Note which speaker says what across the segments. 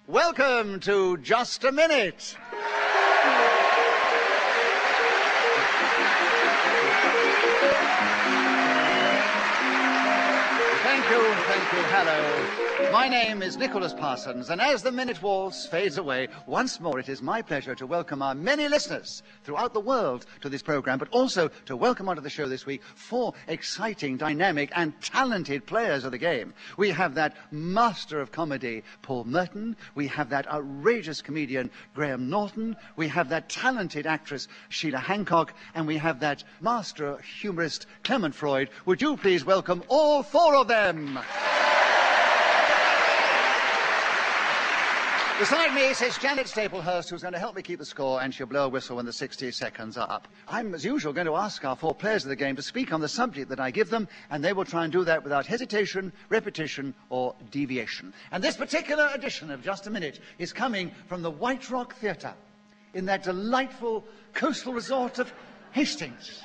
Speaker 1: Welcome to Just a Minute. Thank you, hello. My name is Nicholas Parsons, and as the Minute Waltz fades away, once more it is my pleasure to welcome our many listeners throughout the world to this program, but also to welcome onto the show this week 4 exciting, dynamic, and talented players of the game. We have that master of comedy, Paul Merton. We have that outrageous comedian, Graham Norton. We have that talented actress, Sheila Hancock. And we have that master humorist, Clement Freud. Would you please welcome all 4 of them? Beside me sits Janet Staplehurst, who's going to help me keep the score, and she'll blow a whistle when the 60 seconds are up. I'm, as usual, going to ask our 4 players of the game to speak on the subject that I give them, and they will try and do that without hesitation, repetition, or deviation. And this particular edition of Just a Minute is coming from the White Rock Theatre in that delightful coastal resort of Hastings.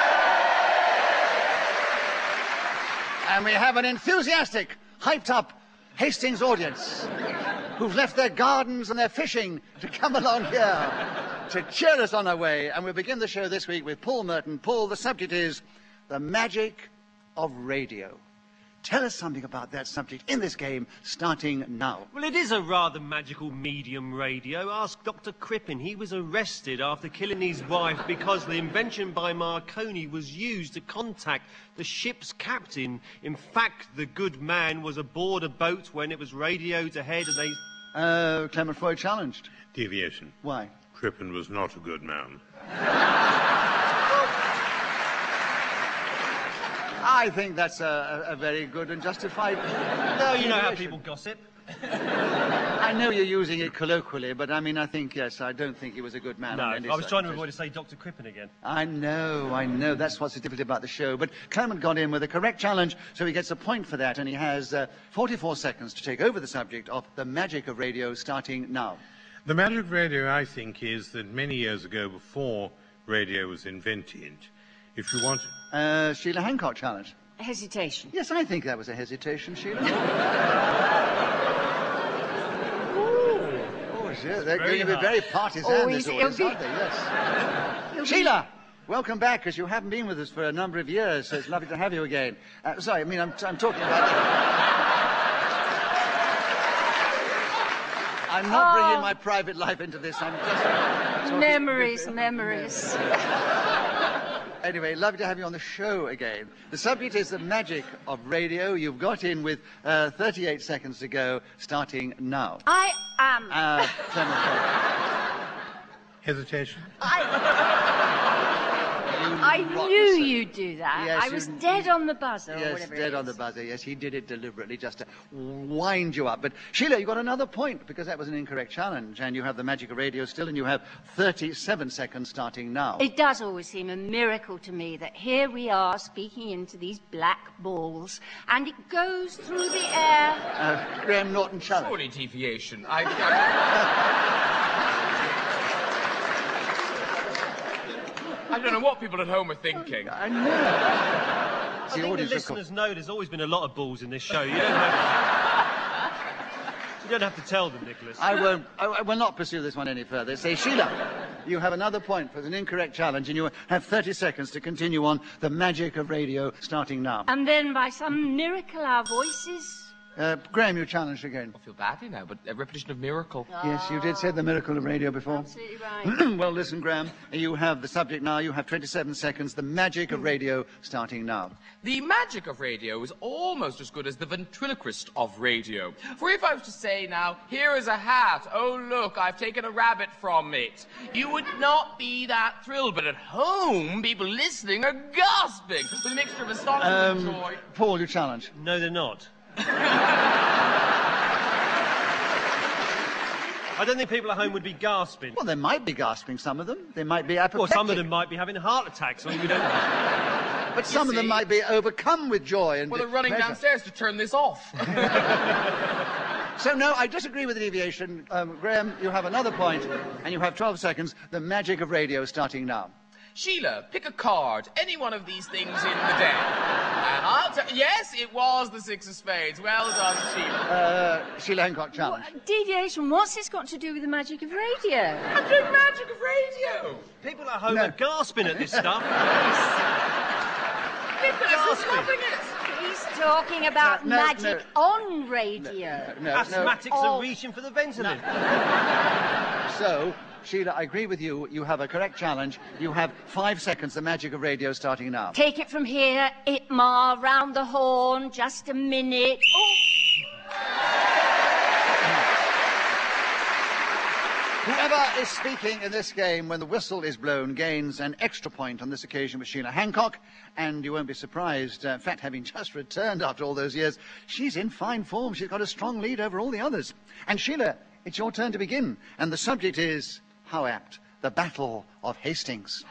Speaker 1: And we have an enthusiastic, hyped-up Hastings audience who've left their gardens and their fishing to come along here to cheer us on our way. And we'll begin the show this week with Paul Merton. Paul, the subject is the magic of radio. Tell us something about that subject in this game, starting now.
Speaker 2: Well, it is a rather magical medium, radio. Ask Dr. Crippen. He was arrested after killing his wife because the invention by Marconi was used to contact the ship's captain. In fact, the good man was aboard a boat when it was radioed ahead and they...
Speaker 1: Clement Freud challenged.
Speaker 3: Deviation.
Speaker 1: Why?
Speaker 3: Crippen was not a good man.
Speaker 1: I think that's a very good and justified...
Speaker 2: No, you know how people gossip.
Speaker 1: I know you're using it colloquially, but I mean, I think, yes, I don't think he was a good man.
Speaker 2: No, I was trying to avoid to say Dr. Crippen again.
Speaker 1: I know. That's what's so difficult about the show. But Clement got in with a correct challenge, so he gets a point for that, and he has 44 seconds to take over the subject of the magic of radio, starting now.
Speaker 3: The magic of radio, I think, is that many years ago, before radio was invented, if you want...
Speaker 1: Sheila Hancock challenge.
Speaker 4: Hesitation.
Speaker 1: Yes, I think that was a hesitation, Sheila. Yeah, they're going to be very partisan, this audience, aren't they? Yes. Sheila, welcome back, because you haven't been with us for a number of years, so it's lovely to have you again. Sorry, I mean, I'm talking about... I'm not bringing my private life into this. I'm just...
Speaker 4: Memories.
Speaker 1: Anyway, lovely to have you on the show again. The subject is the magic of radio. You've got in with 38 seconds to go, starting now.
Speaker 4: I am.
Speaker 3: Hesitation.
Speaker 4: I knew you'd do that.
Speaker 1: Yes,
Speaker 4: I was dead on the buzzer, or
Speaker 1: yes,
Speaker 4: whatever
Speaker 1: dead on the buzzer. Yes, he did it deliberately just to wind you up. But Sheila, you got another point because that was an incorrect challenge, and you have the magic of radio still, and you have 37 seconds starting now.
Speaker 4: It does always seem a miracle to me that here we are speaking into these black balls, and it goes through the air.
Speaker 1: Graham Norton challenge.
Speaker 5: Surely deviation. I don't know what people at home are thinking.
Speaker 1: I know.
Speaker 2: I think the listeners know there's always been a lot of balls in this show. You don't have to tell them, Nicholas.
Speaker 1: I will not pursue this one any further. Say, Sheila, you have another point for an incorrect challenge, and you have 30 seconds to continue on the magic of radio, starting now.
Speaker 4: And then, by some miracle, our voices...
Speaker 1: Graham, you challenged again.
Speaker 5: I feel badly now, but a repetition of miracle.
Speaker 1: Yes, you did say the miracle of radio before.
Speaker 4: Absolutely right.
Speaker 1: Well, listen, Graham, you have the subject now. You have 27 seconds. The magic of radio, starting now.
Speaker 5: The magic of radio is almost as good as the ventriloquist of radio. For if I was to say now, here is a hat, oh look, I've taken a rabbit from it, you would not be that thrilled. But at home, people listening are gasping with a mixture of astonishment and joy.
Speaker 1: Paul, you challenge.
Speaker 2: No, they're not. I don't think people at home would be gasping.
Speaker 1: Well, they might be gasping, some of them. They might be apoplectic.
Speaker 2: Well, some of them might be having heart attacks. I mean, we don't know.
Speaker 1: But some of them might be overcome with joy and
Speaker 5: Well, they're running
Speaker 1: pleasure.
Speaker 5: downstairs to turn this off.
Speaker 1: So, no, I disagree with the deviation. Graham, you have another point, and you have 12 seconds. The magic of radio, starting now.
Speaker 5: Sheila, pick a card, any one of these things in the deck. And I'll tell... Yes, it was the six of spades. Well done, Sheila.
Speaker 1: Sheila Hancock challenge.
Speaker 4: Deviation, what's this got to do with the magic of radio?
Speaker 5: I'm doing magic of radio.
Speaker 2: People at home are gasping at this stuff.
Speaker 5: Nicholas is loving it.
Speaker 4: He's talking about magic on radio.
Speaker 2: Asthmatics are reaching for the ventilator.
Speaker 1: So, Sheila, I agree with you. You have a correct challenge. You have 5 seconds. The magic of radio starting now.
Speaker 4: Take it from here, Itmar, round the horn, just a minute. Oh.
Speaker 1: Whoever is speaking in this game when the whistle is blown gains an extra point on this occasion with Sheila Hancock, and you won't be surprised, in fact, having just returned after all those years, she's in fine form. She's got a strong lead over all the others. And Sheila, it's your turn to begin, and the subject is, how apt, the Battle of Hastings.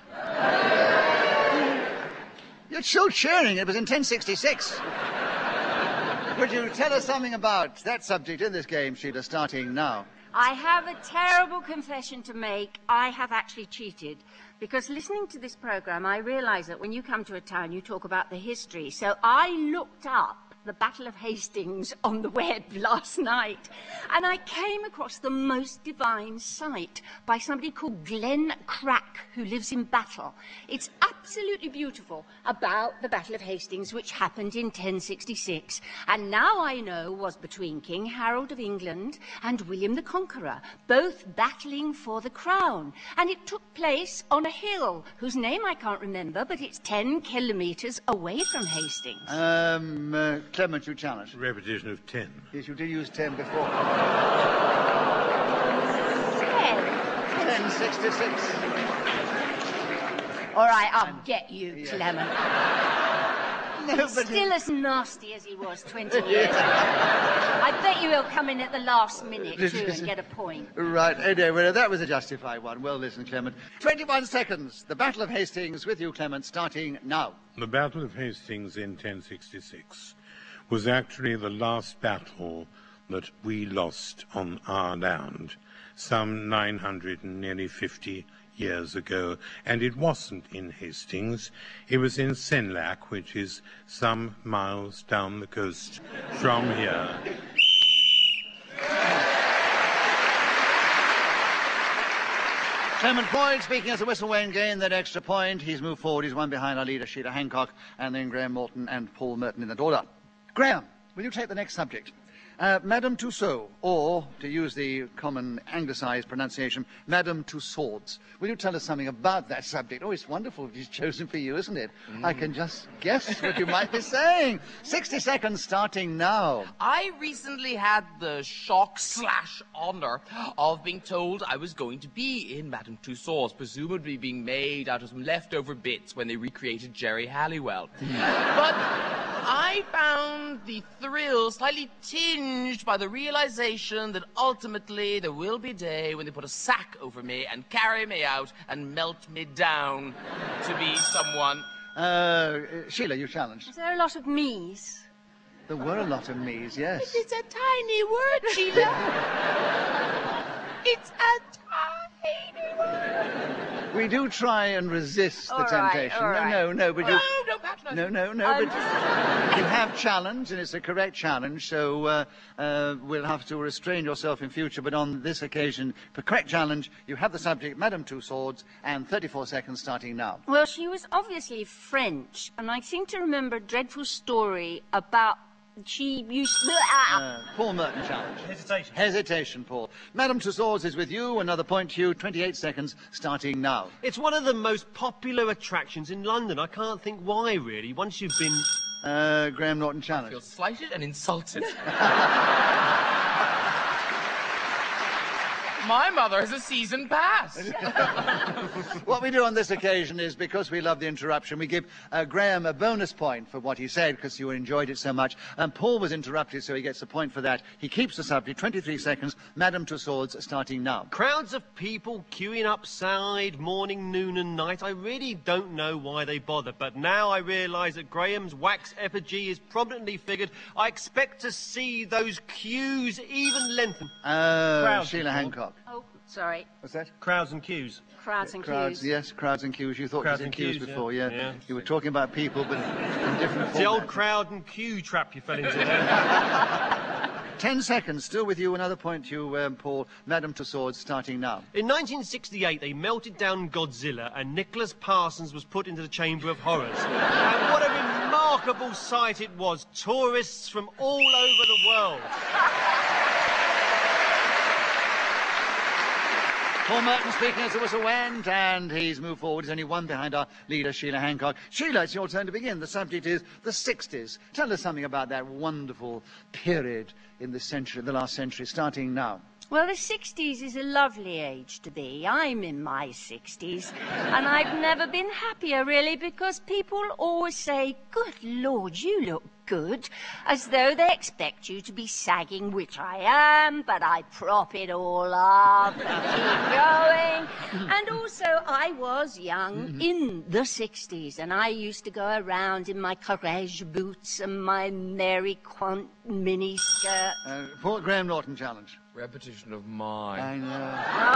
Speaker 1: You're still cheering. It was in 1066. Would you tell us something about that subject in this game, Sheila, starting now?
Speaker 4: I have a terrible confession to make. I have actually cheated. Because listening to this programme, I realise that when you come to a town, you talk about the history. So I looked up the Battle of Hastings on the web last night, and I came across the most divine sight by somebody called Glenn Crack, who lives in Battle. It's absolutely beautiful about the Battle of Hastings, which happened in 1066, and now I know was between King Harold of England and William the Conqueror, both battling for the crown, and it took place on a hill whose name I can't remember, but it's 10 kilometres away from Hastings.
Speaker 1: Clement, you challenge.
Speaker 3: Repetition of 10.
Speaker 1: Yes, you did use 10 before. 1066.
Speaker 4: All right, I'll get you,
Speaker 1: Yeah.
Speaker 4: Clement.
Speaker 1: Nobody...
Speaker 4: Still as nasty as he was 20 years ago. I bet you he'll come in at the last minute, too, and get a point.
Speaker 1: Right, anyway, well, that was a justified one. Well listened, Clement. 21 seconds. The Battle of Hastings with you, Clement, starting now.
Speaker 3: The Battle of Hastings in 1066 was actually the last battle that we lost on our land some 900 and nearly 50 years ago. And it wasn't in Hastings. It was in Senlac, which is some miles down the coast from here.
Speaker 1: Clement Boyd, speaking as a Whistleway, gained that extra point. He's moved forward. He's one behind our leader, Sheila Hancock, and then Graham Morton and Paul Merton in that order. Graham, will you take the next subject? Madame Tussaud, or, to use the common anglicised pronunciation, Madame Tussauds. Will you tell us something about that subject? Oh, it's wonderful she's chosen for you, isn't it? I can just guess what you might be saying. 60 seconds starting now.
Speaker 5: I recently had the shock/honour of being told I was going to be in Madame Tussauds, presumably being made out of some leftover bits when they recreated Jerry Halliwell. But I found the thrill slightly tinged by the realization that ultimately there will be a day when they put a sack over me and carry me out and melt me down to be someone.
Speaker 1: Sheila, you challenged.
Speaker 4: Is there a lot of me's?
Speaker 1: There were a lot of me's, yes.
Speaker 5: It's a tiny word, Sheila. It's a tiny word.
Speaker 1: We do try and resist the
Speaker 4: All right,
Speaker 1: temptation.
Speaker 4: all right.
Speaker 1: No, but you...
Speaker 5: No, don't patronize me.
Speaker 1: No, but you have challenged, and it's a correct challenge, so we'll have to restrain yourself in future. But on this occasion, for correct challenge, you have the subject, Madame Tussauds, and 34 seconds starting now.
Speaker 4: Well, she was obviously French, and I seem to remember a dreadful story about she used...
Speaker 1: Paul Merton challenge.
Speaker 2: Hesitation.
Speaker 1: Hesitation, Paul. Madame Tussauds is with you. Another point to you. 28 seconds starting now.
Speaker 2: It's one of the most popular attractions in London. I can't think why, really, once you've been...
Speaker 1: Graham Norton
Speaker 5: I
Speaker 1: challenge.
Speaker 5: feel slighted and insulted. My mother has a season pass.
Speaker 1: What we do on this occasion is, because we love the interruption, we give Graham a bonus point for what he said, because you enjoyed it so much. And Paul was interrupted, so he gets a point for that. He keeps the subject. 23 seconds. Madame Tussauds starting now.
Speaker 2: Crowds of people queuing upside, morning, noon and night. I really don't know why they bother, but now I realise that Graham's wax effigy is prominently figured. I expect to see those queues even lengthen.
Speaker 1: Sheila Hancock.
Speaker 4: Oh, sorry.
Speaker 1: What's that?
Speaker 2: Crowds and queues.
Speaker 4: Crowds and
Speaker 1: Crowds,
Speaker 4: queues.
Speaker 1: yes, crowds and queues. You thought
Speaker 2: Crowds
Speaker 1: you
Speaker 2: and
Speaker 1: said queues
Speaker 2: queues,
Speaker 1: before,
Speaker 2: yeah.
Speaker 1: yeah.
Speaker 2: Yeah.
Speaker 1: You were talking about people, but in different
Speaker 2: The old
Speaker 1: formats.
Speaker 2: crowd and queue trap you fell into there.
Speaker 1: 10 seconds, still with you. Another point to you, Paul. Madame Tussauds, starting now.
Speaker 2: In 1968, they melted down Godzilla and Nicholas Parsons was put into the Chamber of Horrors. And what a remarkable sight it was. Tourists from all over the world.
Speaker 1: Paul Merton speaking as the whistle went, and he's moved forward. He's only one behind our leader, Sheila Hancock. Sheila, it's your turn to begin. The subject is the 60s. Tell us something about that wonderful period in the century, the last century, starting now.
Speaker 4: Well, the 60s is a lovely age to be. I'm in my 60s, and I've never been happier, really, because people always say, "Good Lord, you look good," as though they expect you to be sagging, which I am, but I prop it all up and keep going. And also, I was young in the 60s, and I used to go around in my Courage boots and my Mary Quant mini skirt.
Speaker 1: Paul Graham Norton challenge.
Speaker 5: Repetition of mine.
Speaker 1: I know.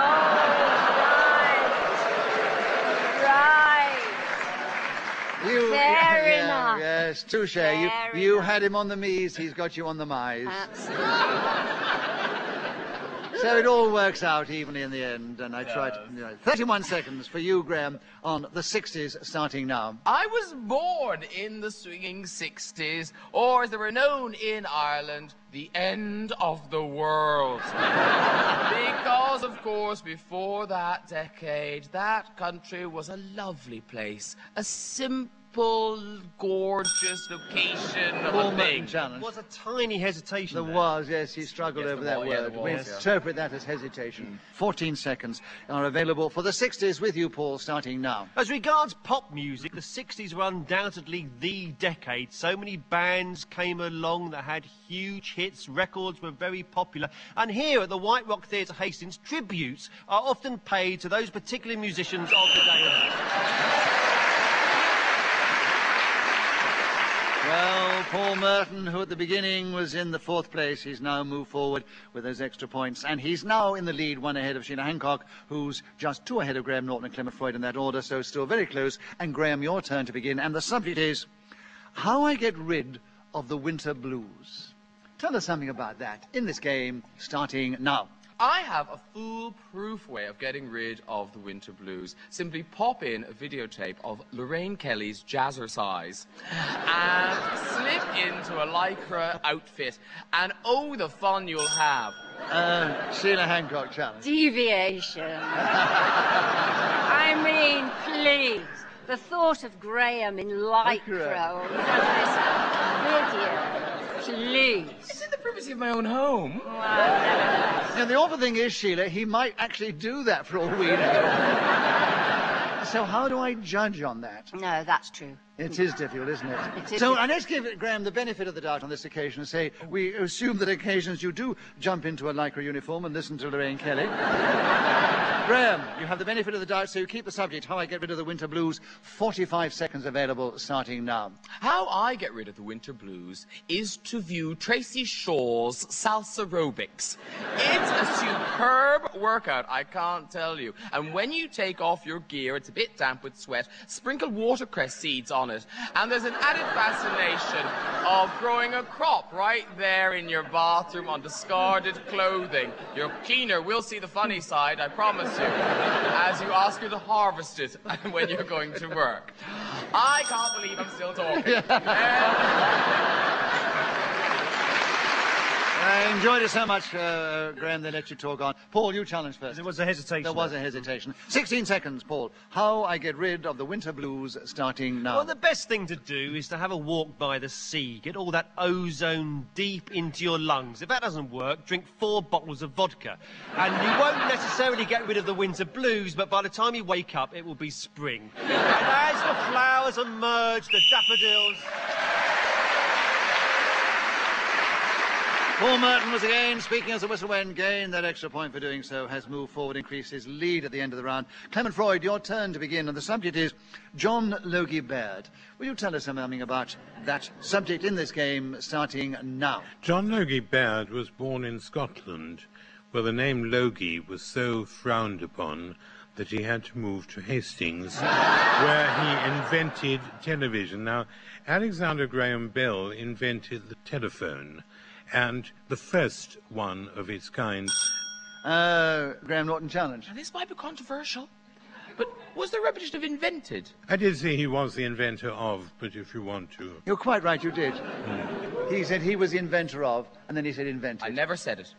Speaker 4: Right. Fair enough.
Speaker 1: Yes, touche.
Speaker 4: Fair
Speaker 1: You
Speaker 4: enough.
Speaker 1: had him on the me's, he's got you on the my's.
Speaker 4: Absolutely.
Speaker 1: So it all works out evenly in the end, and I tried to... 31 seconds for you, Graham, on the 60s, starting now.
Speaker 5: I was born in the swinging 60s, or as they were known in Ireland, the end of the world. Because, of course, before that decade, that country was a lovely place, a simple, gorgeous location of
Speaker 1: Paul
Speaker 5: a
Speaker 1: Merton
Speaker 5: thing.
Speaker 2: There
Speaker 1: challenge.
Speaker 2: was a tiny hesitation
Speaker 1: There
Speaker 2: there.
Speaker 1: was, yes, he struggled
Speaker 5: Yes,
Speaker 1: over
Speaker 5: there
Speaker 1: that
Speaker 5: was, yeah,
Speaker 1: word.
Speaker 5: there
Speaker 1: We
Speaker 5: was, yeah.
Speaker 1: interpret that as hesitation. 14 seconds are available for the 60s with you, Paul, starting now.
Speaker 2: As regards pop music, the 60s were undoubtedly the decade. So many bands came along that had huge hits, records were very popular. And here at the White Rock Theatre Hastings, tributes are often paid to those particular musicians of the day.
Speaker 1: Well, Paul Merton, who at the beginning was in the 4th place, he's now moved forward with those extra points. And he's now in the lead, one ahead of Sheila Hancock, who's just 2 ahead of Graham Norton and Clement Freud in that order, so still very close. And Graham, your turn to begin. And the subject is how I get rid of the winter blues. Tell us something about that in this game, starting now.
Speaker 5: I have a foolproof way of getting rid of the winter blues. Simply pop in a videotape of Lorraine Kelly's Jazzercise and slip into a lycra outfit, and oh, the fun you'll have.
Speaker 1: Sheila Hancock challenge.
Speaker 4: Deviation. I mean, please. The thought of Graham in lycra on this video. Please.
Speaker 5: It's in the privacy of my own home.
Speaker 4: Well, nevertheless.
Speaker 1: Now, the awful thing is, Sheila, he might actually do that for all we know. So how do I judge on that?
Speaker 4: No, that's true.
Speaker 1: It is difficult, isn't it?
Speaker 4: It is
Speaker 1: So,
Speaker 4: difficult.
Speaker 1: let's give Graham the benefit of the doubt on this occasion and say we assume that occasions you do jump into a lycra uniform and listen to Lorraine Kelly. Graham, you have the benefit of the doubt, so you keep the subject, how I get rid of the winter blues. 45 seconds available, starting now.
Speaker 5: How I get rid of the winter blues is to view Tracy Shaw's Salsa Aerobics. It's a superb workout, I can't tell you. And when you take off your gear, it's a bit damp with sweat, sprinkle watercress seeds on it. And there's an added fascination of growing a crop right there in your bathroom on discarded clothing. Your cleaner will see the funny side, I promise you, as you ask her to harvest it when you're going to work. I can't believe I'm still talking.
Speaker 1: I enjoyed it so much, Graham, they let you talk on. Paul, you challenge first.
Speaker 2: There was a hesitation.
Speaker 1: There was a hesitation. 16 seconds, Paul. How I get rid of the winter blues, starting now.
Speaker 2: Well, the best thing to do is to have a walk by the sea. Get all that ozone deep into your lungs. If that doesn't work, drink 4 bottles of vodka. And you won't necessarily get rid of the winter blues, but by the time you wake up, it will be spring. And as the flowers emerge, the daffodils...
Speaker 1: Paul Merton was again speaking as the whistle went. Gained that extra point for doing so, has moved forward, increased his lead at the end of the round. Clement Freud, your turn to begin, and the subject is John Logie Baird. Will you tell us something about that subject in this game, starting now?
Speaker 3: John Logie Baird was born in Scotland, Well, the name Logie was so frowned upon that he had to move to Hastings, where he invented television. Now, Alexander Graham Bell invented the telephone, and the first one of its kind.
Speaker 1: Graham Norton challenge.
Speaker 5: Now, this might be controversial, but was the repetition of invented?
Speaker 3: I did say he was the inventor of, but if you want to...
Speaker 1: You're quite right, you did. He said he was the inventor of, and then he said invented.
Speaker 5: I never said it.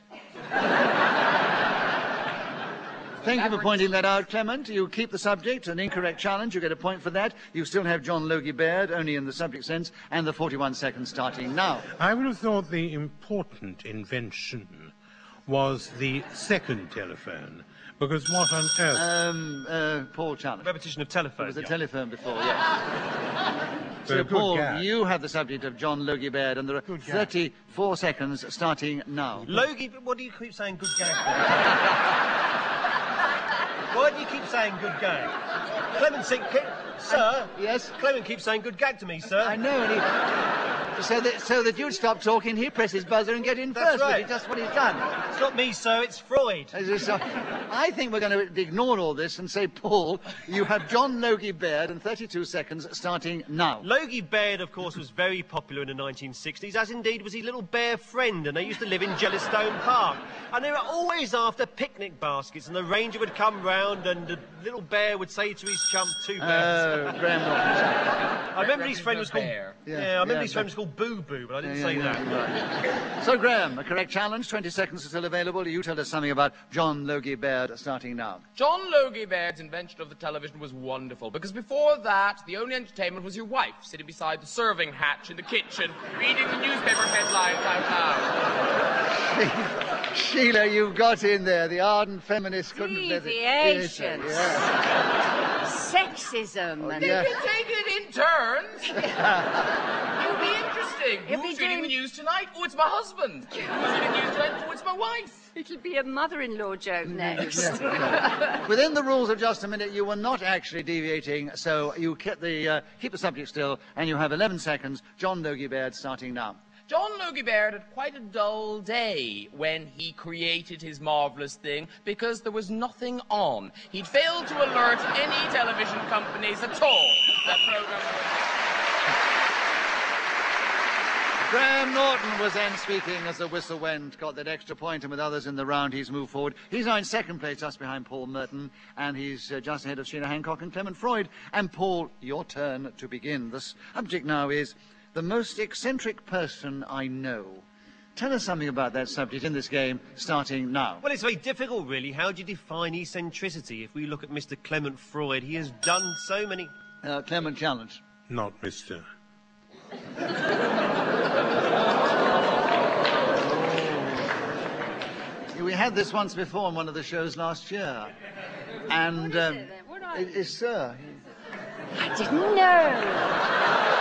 Speaker 1: Thank you for pointing that out, Clement. You keep the subject, an incorrect challenge. You get a point for that. You still have John Logie Baird, only in the subject sense, and the 41 seconds starting now.
Speaker 3: I would have thought the important invention was the second telephone, because what on earth...
Speaker 1: Paul challenge.
Speaker 2: Repetition of telephone.
Speaker 1: It was a telephone before, yes. So,
Speaker 3: good
Speaker 1: Paul,
Speaker 3: gag.
Speaker 1: you have the subject of John Logie Baird, and there are 34 seconds starting now.
Speaker 2: Logie, what do you keep saying good gag for? Why do you keep saying good gag? Clement, sir?
Speaker 1: Yes?
Speaker 2: Clement keeps saying good gag to me, sir.
Speaker 1: I know, and so that you'd stop talking, he presses buzzer and get in
Speaker 2: That's
Speaker 1: first.
Speaker 2: right.
Speaker 1: Which is just what he's done.
Speaker 2: It's not me, sir, it's Freud.
Speaker 1: I think we're going to ignore all this and say, Paul, you have John Logie Baird and 32 seconds starting now.
Speaker 2: Logie Baird, of course, was very popular in the 1960s, as indeed was his little bear friend, and they used to live in Jellystone Park. And they were always after picnic baskets, and the ranger would come round, and the little bear would say to his chum, two bears.
Speaker 1: Graham Norton.
Speaker 2: I remember his friend was called...
Speaker 5: Bear.
Speaker 2: Yeah, I remember his friend was called Boo Boo, but I didn't say that.
Speaker 1: Right. So, Graham, a correct challenge. 20 seconds are still available. You tell us something about John Logie Baird starting now.
Speaker 5: John Logie Baird's invention of the television was wonderful, because before that, the only entertainment was your wife sitting beside the serving hatch in the kitchen, reading the newspaper headlines out loud.
Speaker 1: Sheila, you got in there. The ardent feminist couldn't let it.
Speaker 4: Deviations.
Speaker 1: Yeah.
Speaker 4: Sexism. and-
Speaker 5: You can take it in turns. It'll be interesting.
Speaker 4: You'll be
Speaker 5: Who's reading the
Speaker 4: doing-
Speaker 5: news tonight? Oh, it's my husband. Who's reading the news tonight? Oh, it's my wife.
Speaker 4: It'll be a mother-in-law joke next.
Speaker 1: Within the rules of just a minute, you were not actually deviating, so you keep the subject still, and you have 11 seconds. John Logie Baird starting now.
Speaker 5: John Logie Baird had quite a dull day when he created his marvellous thing because there was nothing on. He'd failed to alert any television companies at all that program
Speaker 1: Graham Norton was then speaking as the whistle went, got that extra point, and with others in the round, he's moved forward. He's now in second place, just behind Paul Merton, and he's just ahead of Sheila Hancock and Clement Freud. And Paul, your turn to begin. The subject now is the most eccentric person I know. Tell us something about that subject in this game, starting now.
Speaker 2: Well, it's very difficult, really. How do you define eccentricity? If we look at Mr. Clement Freud, he has done so many...
Speaker 1: Clement challenge.
Speaker 3: Not Mr.
Speaker 1: We had this once before on one of the shows last year. And
Speaker 4: What is it then? What are you?
Speaker 1: it's Sir.
Speaker 4: I didn't know.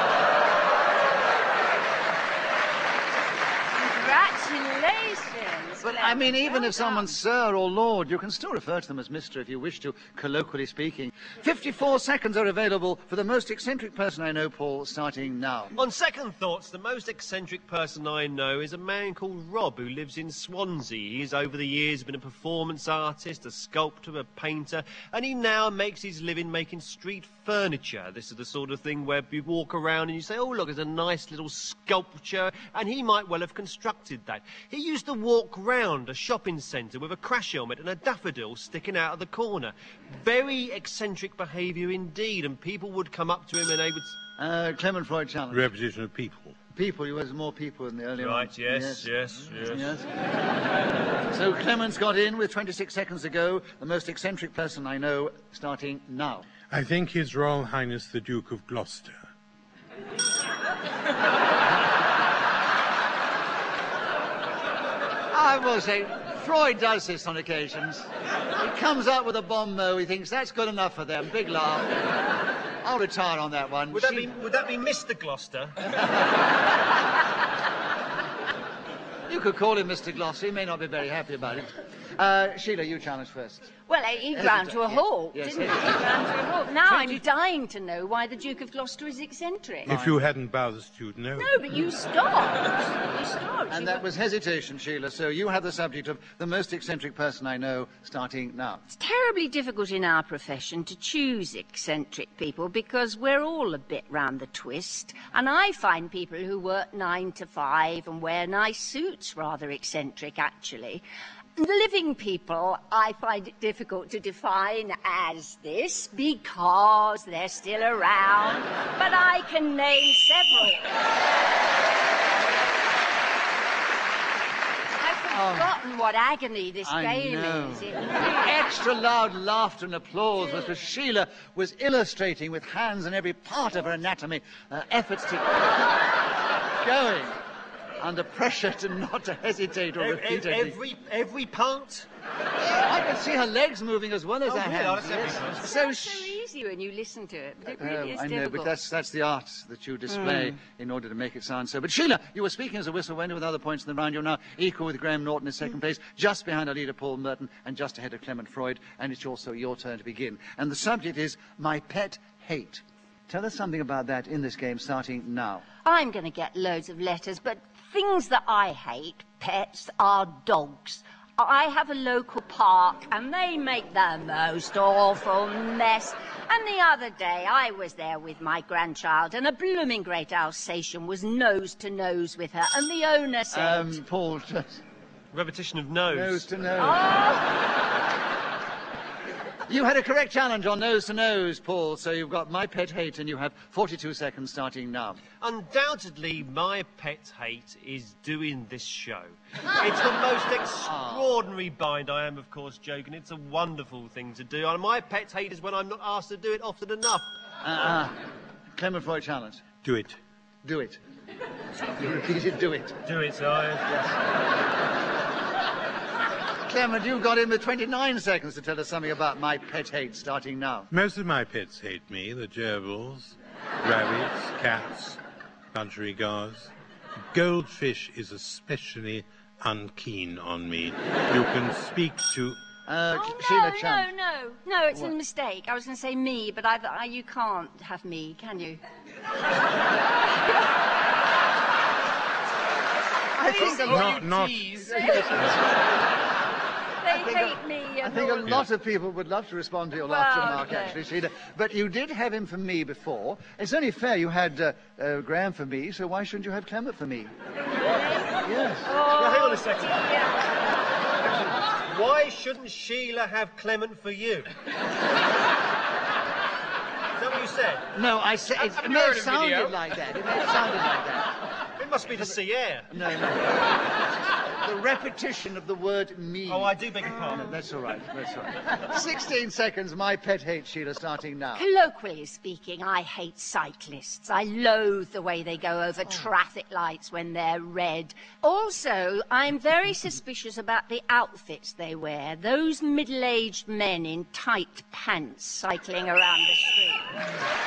Speaker 4: Congratulations.
Speaker 1: But I mean, even if someone's Sir or Lord, you can still refer to them as Mr. if you wish to, colloquially speaking. 54 seconds are available for the most eccentric person I know, Paul, starting now.
Speaker 2: On second thoughts, the most eccentric person I know is a man called Rob, who lives in Swansea. He's over the years been a performance artist, a sculptor, a painter, and he now makes his living making street furniture. This is the sort of thing where you walk around and you say, oh, look, there's a nice little sculpture, and he might well have constructed that. He used to walk round a shopping centre with a crash helmet and a daffodil sticking out of the corner. Very eccentric behaviour indeed, and people would come up to him and they would...
Speaker 1: Clement Freud challenge.
Speaker 3: Repetition of people.
Speaker 1: People, you had more people in the earlier
Speaker 2: Right,
Speaker 1: ones.
Speaker 2: yes.
Speaker 1: So Clement's got in with 26 seconds to go. The most eccentric person I know, starting now.
Speaker 3: I think His Royal Highness the Duke of Gloucester.
Speaker 1: I will say, Freud does this on occasions. He comes up with a bon mot, he thinks that's good enough for them. Big laugh. I'll retire on that one.
Speaker 2: Would that be Mr. Gloucester?
Speaker 1: You could call him Mr. Gloucester. He may not be very happy about it. Sheila, you challenge first.
Speaker 4: Well, he ground to a halt,
Speaker 1: Yes,
Speaker 4: didn't he?
Speaker 1: yes.
Speaker 4: He ground to a halt. Now I'm dying to know why the Duke of Gloucester is eccentric.
Speaker 3: If you hadn't buzzed, you'd know.
Speaker 4: No, but you stopped. You stopped.
Speaker 1: And that was hesitation, Sheila, so you have the subject of the most eccentric person I know starting now.
Speaker 4: It's terribly difficult in our profession to choose eccentric people because we're all a bit round the twist. And I find people who work 9 to 5 and wear nice suits rather eccentric, actually. The living people, I find it difficult to define as this because they're still around, but I can name several. I've forgotten what agony this game is.
Speaker 1: Extra loud laughter and applause was for Sheila was illustrating with hands and every part of her anatomy efforts to going under pressure not to hesitate or repeat anything.
Speaker 2: Every part?
Speaker 1: I can see her legs moving as well as her
Speaker 2: really?
Speaker 1: hands.
Speaker 2: That's every part.
Speaker 4: It's so easy when you listen to it, but it really is
Speaker 1: I know,
Speaker 4: difficult.
Speaker 1: but that's the art that you display in order to make it sound so. But Sheila, you were speaking as a whistle winner with other points in the round. You're now equal with Graham Norton in second place, just behind our leader Paul Merton and just ahead of Clement Freud. And it's also your turn to begin. And the subject is My Pet Hate. Tell us something about that in this game, starting now.
Speaker 4: I'm going to get loads of letters, but things that I hate, pets, are dogs. I have a local park and they make the most awful mess. And the other day I was there with my grandchild and a blooming great Alsatian was nose to nose with her and the owner said...
Speaker 1: Paul, just
Speaker 2: Repetition of nose.
Speaker 1: nose to nose.
Speaker 4: Oh,
Speaker 1: You had a correct challenge on nose to nose, Paul, so you've got My Pet Hate and you have 42 seconds starting now.
Speaker 2: Undoubtedly, my pet hate is doing this show. It's the most extraordinary bind. I am, of course, joking. It's a wonderful thing to do. And my pet hate is when I'm not asked to do it often enough.
Speaker 1: Clement Freud challenge.
Speaker 3: Do it.
Speaker 1: Do it. You repeated, do it.
Speaker 2: Do it, sire.
Speaker 1: Clement, you've got in with 29 seconds to tell us something about My Pet Hate, starting now.
Speaker 3: Most of my pets hate me. The gerbils, rabbits, cats, budgerigars. Goldfish is especially unkeen on me. You can speak to...
Speaker 1: Sheila Chant.
Speaker 4: No, it's a mistake. I was going to say me, but you can't have me, can you?
Speaker 1: I think
Speaker 3: Not...
Speaker 4: They hate me.
Speaker 1: I think a lot of people would love to respond to your laughter remark,
Speaker 4: no.
Speaker 1: actually, Sheila. But you did have him for me before. It's only fair you had Graham for me, so why shouldn't you have Clement for me? Yes.
Speaker 2: Now, hang on a second. Why shouldn't Sheila have Clement for you? Is that what you said?
Speaker 1: No, I said it
Speaker 5: I've
Speaker 1: may have
Speaker 5: heard a
Speaker 1: sounded
Speaker 5: video.
Speaker 1: like that. It may have sounded like that.
Speaker 2: It must be the sea air.
Speaker 1: No. The repetition of the word me.
Speaker 2: Oh, I do beg your pardon.
Speaker 1: That's all right. That's all right. 16 seconds. My Pet Hate, Sheila, starting now.
Speaker 4: Colloquially speaking, I hate cyclists. I loathe the way they go over traffic lights when they're red. Also, I'm very suspicious about the outfits they wear. Those middle-aged men in tight pants cycling around the street.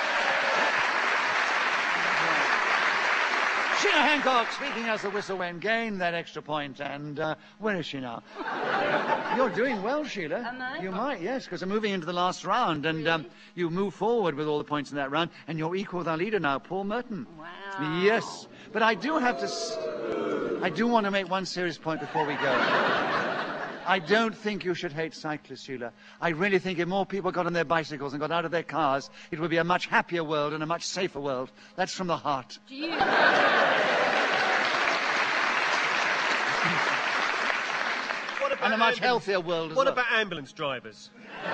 Speaker 1: Sheila Hancock, speaking as the whistle went, gained that extra point. And where is she now? You're doing well, Sheila.
Speaker 4: Am I?
Speaker 1: You might, yes, because I'm moving into the last round. And you move forward with all the points in that round. And you're equal with our leader now, Paul Merton.
Speaker 4: Wow.
Speaker 1: Yes. But I do have to... I do want to make one serious point before we go. I don't think you should hate cyclists, Sheila. I really think if more people got on their bicycles and got out of their cars, it would be a much happier world and a much safer world. That's from the heart.
Speaker 4: Do you...
Speaker 1: And a much healthier world as
Speaker 2: What
Speaker 1: well.
Speaker 2: about ambulance drivers?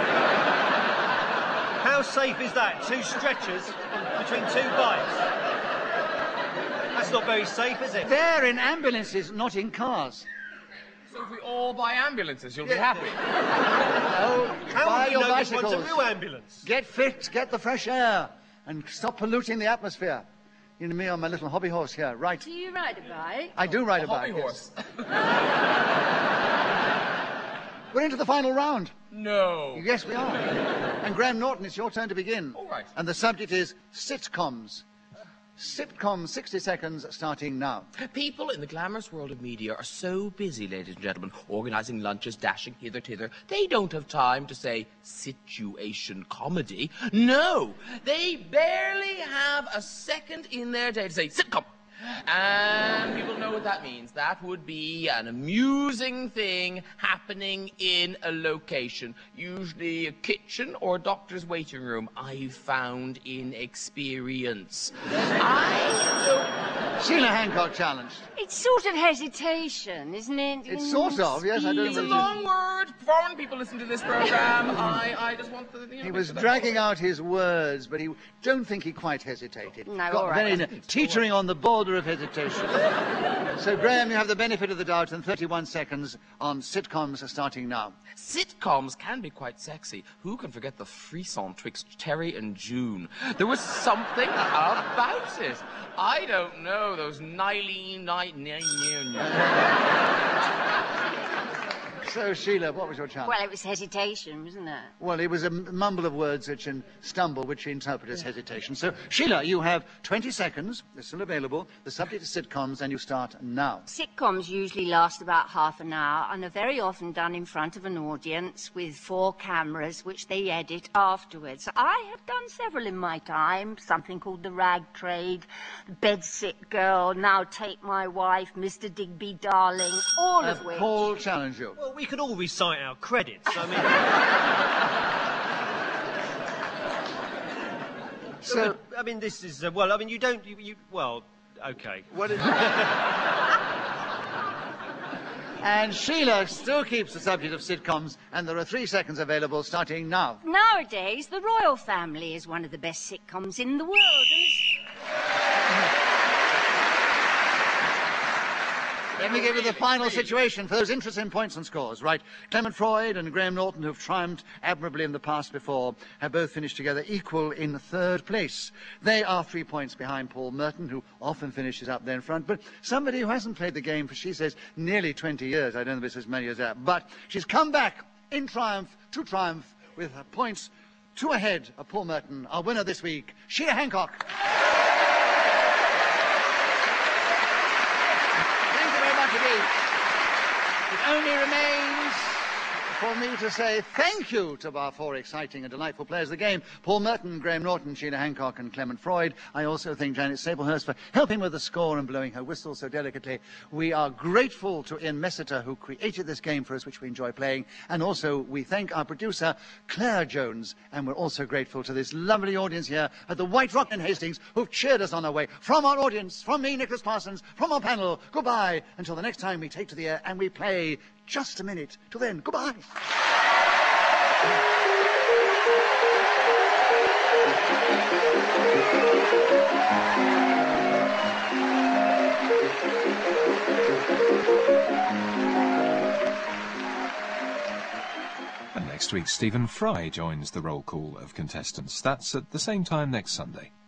Speaker 2: How safe is that? 2 stretchers between 2 bikes? That's not very safe, is it?
Speaker 1: They're in ambulances, not in cars.
Speaker 5: So if we all buy ambulances, you'll be happy.
Speaker 1: Oh,
Speaker 2: How
Speaker 1: buy
Speaker 2: would you
Speaker 1: your
Speaker 2: know which one's
Speaker 1: bicycles.
Speaker 2: a real ambulance?
Speaker 1: Get fit, get the fresh air, and stop polluting the atmosphere. You know me on my little hobby horse here, right?
Speaker 4: Do you ride a bike?
Speaker 1: I do ride a
Speaker 5: Hobby
Speaker 1: bike.
Speaker 5: horse.
Speaker 1: We're into the final round.
Speaker 5: No.
Speaker 1: Yes, we are. And Graham Norton, it's your turn to begin.
Speaker 5: All right.
Speaker 1: And the subject is sitcoms. Sitcom 60 seconds starting now.
Speaker 5: People in the glamorous world of media are so busy, ladies and gentlemen, organising lunches, dashing hither-thither, they don't have time to say situation comedy. No, they barely have a second in their day to say sitcom. And people know what that means. That would be an amusing thing happening in a location, usually a kitchen or a doctor's waiting room. I've found in experience.
Speaker 1: Sheila Hancock challenged.
Speaker 4: It's sort of hesitation, isn't it?
Speaker 1: It's sort of, yes, I don't
Speaker 5: It's a
Speaker 1: know.
Speaker 5: long word. Foreign people listen to this program. I just want the...
Speaker 1: He was dragging out his words, but he don't think he quite hesitated.
Speaker 4: No,
Speaker 1: Got
Speaker 4: all right.
Speaker 1: very teetering on the border of hesitation. So, Graham, you have the benefit of the doubt and 31 seconds on sitcoms starting now.
Speaker 5: Sitcoms can be quite sexy. Who can forget the frisson twixt Terry and June? There was something about it. I don't know, those
Speaker 1: So, Sheila, what was your challenge?
Speaker 4: Well, it was hesitation, wasn't it?
Speaker 1: Well, it was a mumble of words which stumble, which you interpret as hesitation. So, Sheila, you have 20 seconds. They're still available. The subject is sitcoms, and you start now.
Speaker 4: Sitcoms usually last about half an hour and are very often done in front of an audience with 4 cameras, which they edit afterwards. I have done several in my time, something called The Rag Trade, Bedsit Girl, Now Take My Wife, Mr. Digby Darling, all of which...
Speaker 1: Paul, challenge you.
Speaker 2: Well, we could all recite our credits. I mean...
Speaker 1: So,
Speaker 2: I mean, this is... well, I mean, you don't... well, OK.
Speaker 1: what is... And Sheila still keeps the subject of sitcoms, and there are 3 seconds available starting now.
Speaker 4: Nowadays, The Royal Family is one of the best sitcoms in the world.
Speaker 1: Let me give you the final situation for those interested in points and scores. Right, Clement Freud and Graham Norton, who've triumphed admirably in the past before, have both finished together equal in 3rd place. They are 3 points behind Paul Merton, who often finishes up there in front. But somebody who hasn't played the game for, she says, nearly 20 years. I don't know if it's as many as that. But she's come back in triumph to triumph with her points 2 ahead of Paul Merton. Our winner this week, Sheila Hancock. It only remains for me to say thank you to our 4 exciting and delightful players of the game, Paul Merton, Graham Norton, Sheila Hancock and Clement Freud. I also thank Janet Staplehurst for helping with the score and blowing her whistle so delicately. We are grateful to Ian Messiter, who created this game for us, which we enjoy playing. And also we thank our producer, Claire Jones. And we're also grateful to this lovely audience here at the White Rock in Hastings, who've cheered us on our way. From our audience, from me, Nicholas Parsons, from our panel, goodbye until the next time we take to the air and we play Just a Minute. Till then, goodbye.
Speaker 6: And next week, Stephen Fry joins the roll call of contestants. That's at the same time next Sunday.